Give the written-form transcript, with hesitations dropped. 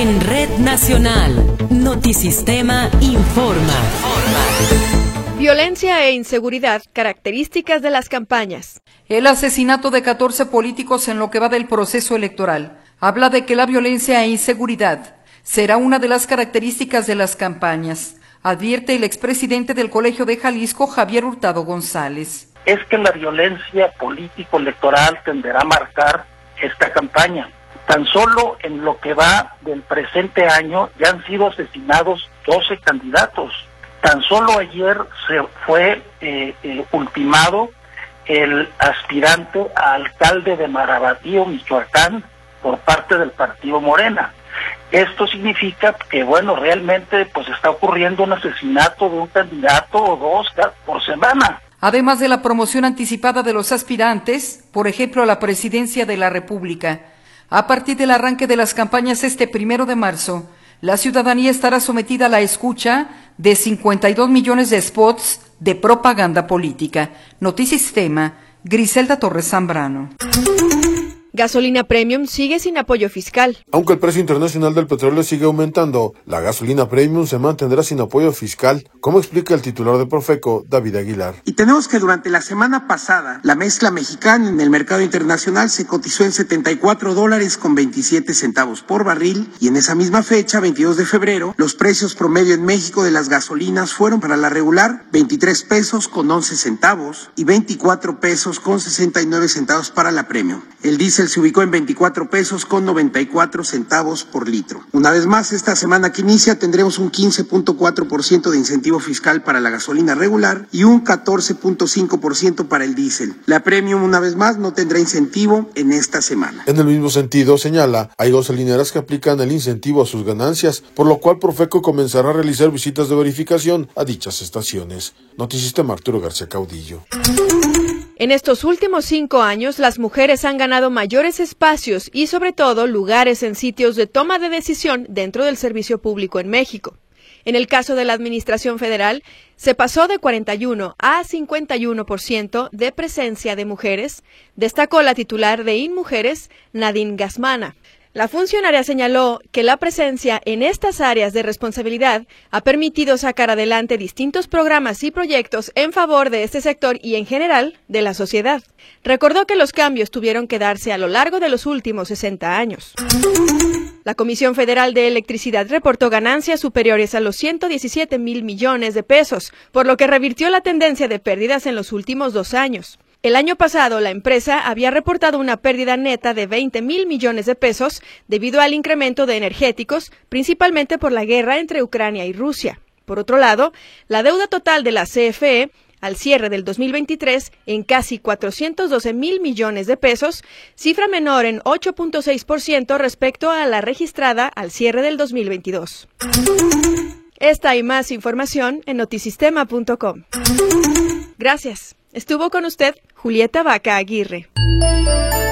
En Red Nacional, Notisistema informa. Violencia e inseguridad, características de las campañas. El asesinato de 14 políticos en lo que va del proceso electoral habla de que la violencia e inseguridad será una de las características de las campañas, advierte el expresidente del Colegio de Jalisco, Javier Hurtado González. Es que la violencia político-electoral tenderá a marcar esta campaña. Tan solo en lo que va del presente año ya han sido asesinados 12 candidatos. Tan solo ayer se fue ultimado el aspirante a alcalde de Marabatío, Michoacán, por parte del partido Morena. Esto significa que, realmente pues está ocurriendo un asesinato de un candidato o dos por semana. Además de la promoción anticipada de los aspirantes, por ejemplo, a la presidencia de la República, a partir del arranque de las campañas este 1 de marzo, la ciudadanía estará sometida a la escucha de 52 millones de spots de propaganda política. Notisistema, Griselda Torres Zambrano. Gasolina Premium sigue sin apoyo fiscal. Aunque el precio internacional del petróleo sigue aumentando, la gasolina Premium se mantendrá sin apoyo fiscal, como explica el titular de Profeco, David Aguilar. Y tenemos que durante la semana pasada, la mezcla mexicana en el mercado internacional se cotizó en $74.27 por barril, y en esa misma fecha, 22 de febrero, los precios promedio en México de las gasolinas fueron para la regular $23.11 y $24.69 para la Premium. El diésel se ubicó en $24.94 por litro. Una vez más, esta semana que inicia tendremos un 15.4% de incentivo fiscal para la gasolina regular y un 14.5% para el diésel. La Premium, una vez más, no tendrá incentivo en esta semana. En el mismo sentido, señala, hay gasolineras que aplican el incentivo a sus ganancias, por lo cual Profeco comenzará a realizar visitas de verificación a dichas estaciones. Notisistema, Arturo García Caudillo. En estos últimos 5 años, las mujeres han ganado mayores espacios y, sobre todo, lugares en sitios de toma de decisión dentro del servicio público en México. En el caso de la Administración Federal, se pasó de 41 a 51% de presencia de mujeres, destacó la titular de InMujeres, Nadine Gasmana. La funcionaria señaló que la presencia en estas áreas de responsabilidad ha permitido sacar adelante distintos programas y proyectos en favor de este sector y, en general, de la sociedad. Recordó que los cambios tuvieron que darse a lo largo de los últimos 60 años. La Comisión Federal de Electricidad reportó ganancias superiores a los 117,000 millones de pesos, por lo que revirtió la tendencia de pérdidas en los últimos 2 años. El año pasado, la empresa había reportado una pérdida neta de 20,000 millones de pesos debido al incremento de energéticos, principalmente por la guerra entre Ucrania y Rusia. Por otro lado, la deuda total de la CFE al cierre del 2023 en casi 412,000 millones de pesos, cifra menor en 8.6% respecto a la registrada al cierre del 2022. Esta y más información en notisistema.com. Gracias. Estuvo con usted Julieta Vaca Aguirre.